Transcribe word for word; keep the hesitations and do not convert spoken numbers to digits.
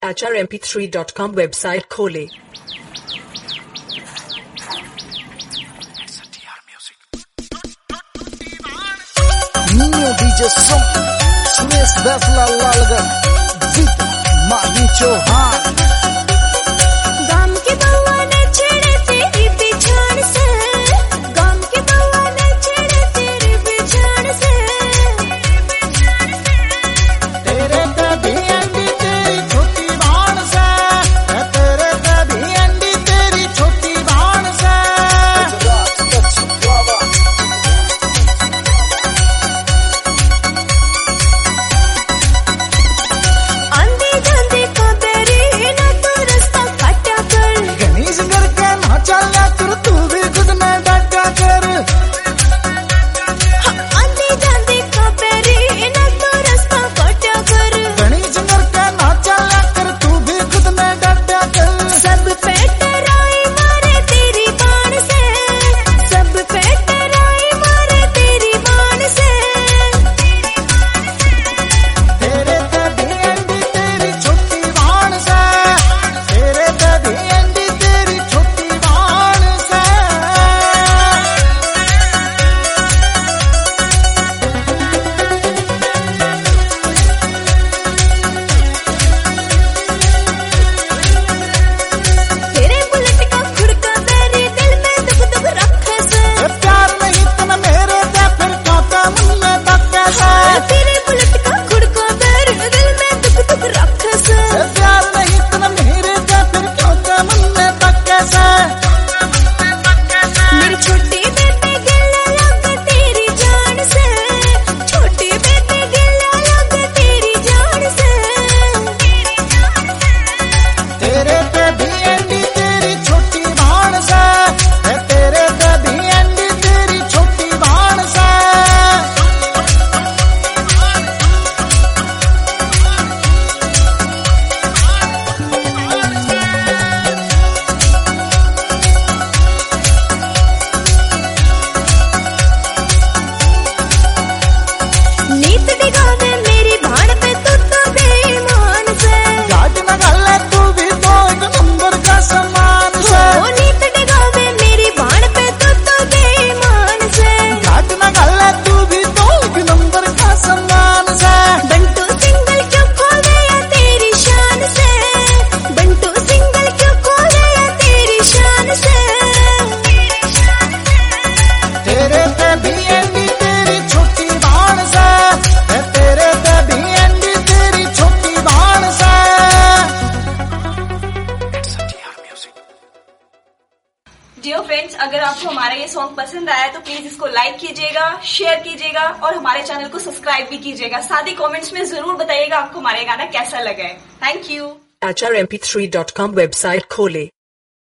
H R M P three dot com website खोले। Nino D J Som, Suresh Dasla Lalgar, Zit, Mahi Chauhan। गाम के बउआ ने छेड़े तेरी बिछान से, गाम के बउआ ने छेड़े तेरी बिछान से। तेरे कभी अंडी तेरी छोटी बाण से, तेरे कभी अंडी तेरी छोटी बाण से। आंधी जांधी को तेरी ना तू रास्ता काटा कर, गणेश घर के ना चला कर तू भी खुद में डटा कर। आंधी जांधी को तेरी ना तू रास्ता काटा कर। गणेश घर के ना चला कर तू भी खुद में डटा कर। सब पे टराई मारे तेरी बाण से, सब पे टराई मारे तेरी बाण से। तेरे कभी अंडी तेरी छोटी बाण से, तेरे कभी अंडी तेरी छोटी बाण से। तेरे बुलेट का खुड़का मेरे दिल में दुख दुख रखे से। ये प्यार नहीं तना मेरे ते फिर काका मन में तक से। तेरे बुलेट का खुड़का मेरे दिल में दुख दुख रखे से। ये प्यार नहीं तना मेरे ते फिर काका मन में तक से। मेरी छोटी बेटी गिल्ला लग तेरी जान से, छोटी बेटी गिल्ला लग तेरी जान से। तेरे कभी अंडी तेरी छोटी बाण से, तेरे कभी अंडी तेरी छोटी बाण से। नीत दिखावे मेरी भाण पे तू तो बेईमान से। घाट न गले तू भी तो एक नंबर का समान से। ओ नीत दिखावे मेरी भाण पे तू तो बेईमान से। घाट न गले तू भी तो एक नंबर का समान से। बंटू सिंगल क्यों खोल गया तेरी शान से, बंटू सिंगल क्यों खोल गया तेरी शान से। तेरे कभी अंडी तेरी छोटी बाण से, तेरे कभी अंडी तेरी छोटी बाण से। डियर फ्रेंड्स, अगर आपको हमारा ये सॉन्ग पसंद आया तो प्लीज इसको लाइक कीजिएगा, शेयर कीजिएगा और हमारे चैनल को सब्सक्राइब भी कीजिएगा। साथ ही कमेंट्स में जरूर बताइएगा आपको हमारा ये गाना कैसा लगा है। Thank you. H R M P three dot com website खोले।